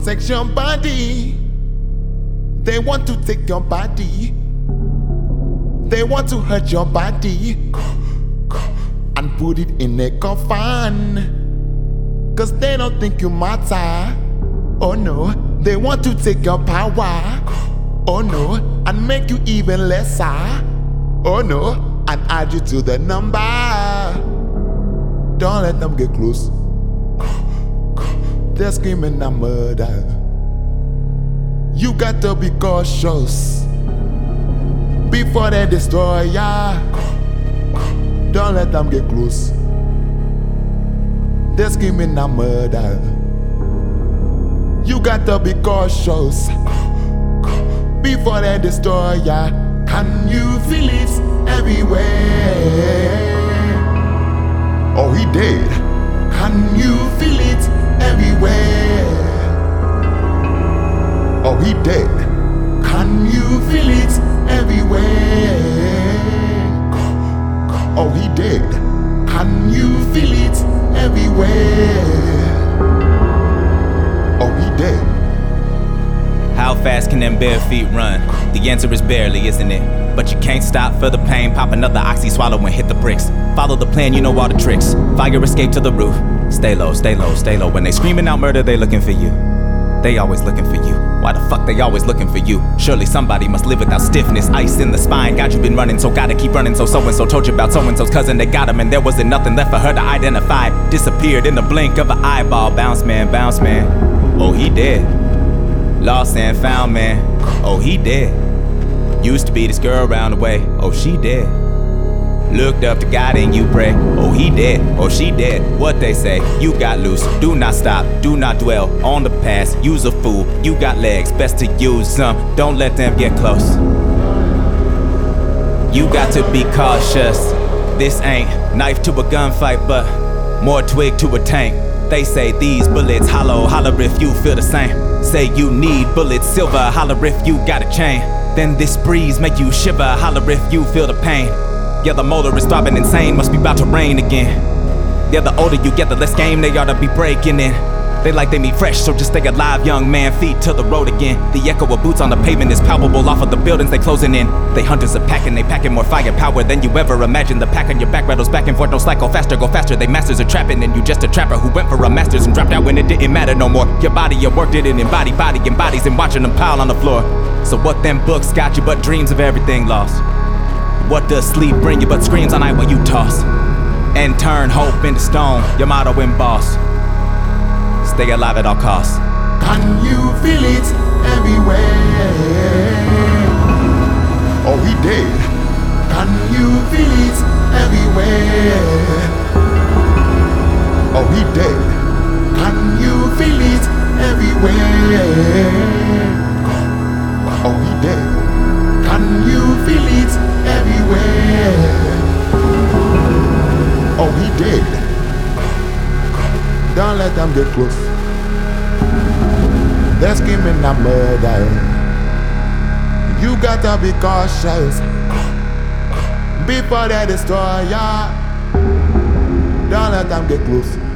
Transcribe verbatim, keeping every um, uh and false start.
take your body. They want to take your body. They want to hurt your body and put it in a coffin. Cause they don't think you matter. Oh no, they want to take your power. Oh no, and make you even lesser. Oh no, and add you to the number. Don't let them get close. They're screaming a murder. You got to be cautious before they destroy ya. Don't let them get close. They're screaming a murder. You got to be cautious before they destroy ya. Can you feel it everywhere? Oh, he dead. Can you feel it everywhere? Oh, he dead. Can you feel it everywhere? Oh, he dead. Can you feel it everywhere? Oh, he dead. How fast can them bare feet run? The answer is barely, isn't it? But you can't stop for the pain. Pop another oxy, swallow and hit the bricks. Follow the plan, you know all the tricks. Fire escape to the roof. Stay low, stay low, stay low. When they screaming out murder, they looking for you. They always looking for you. Why the fuck they always looking for you? Surely somebody must live without stiffness. Ice in the spine, God you been running, so gotta keep running. So so-and-so told you about so-and-so's cousin. They got him and there wasn't nothing left for her to identify. Disappeared in the blink of an eyeball. Bounce man, bounce man. Oh, he dead. Lost and found man. Oh, he dead. Used to be this girl around the way. Oh, she dead. Looked up to God and you pray. Oh, he dead. Oh, she dead. What they say? You got loose. Do not stop. Do not dwell on the past. Use a fool. You got legs. Best to use them. Don't let them get close. You got to be cautious. This ain't knife to a gunfight, but more twig to a tank. They say these bullets hollow. Holler if you feel the same. Say you need bullets silver. Holler if you got a chain. Then this breeze make you shiver. Holler if you feel the pain. Yeah, the motor is throbbing insane. Must be about to rain again. Yeah, the older you get, the less game they ought to be breaking in. They like they meet fresh, so just stay alive, young man. Feet to the road again. The echo of boots on the pavement is palpable off of the buildings they closing in. They hunters are packing, they packing more firepower than you ever imagined. The pack on your back rattles back and forth, no slack, go faster, go faster. They masters are trapping, and you just a trapper who went for a masters and dropped out when it didn't matter no more. Your body, your work didn't embody, body and bodies, and watching them pile on the floor. So what them books got you but dreams of everything lost? What does sleep bring you but screams all night when you toss? And turn hope into stone, your motto embossed. Stay alive at all costs. Can you feel it everywhere? Oh, he dead. Can you feel it everywhere? Oh, he dead. Can you feel it everywhere? Oh, he dead. Can you feel it everywhere? Oh, he dead. Don't let them get close. They're screaming a murder. You gotta be cautious before they destroy ya. Don't let them get close.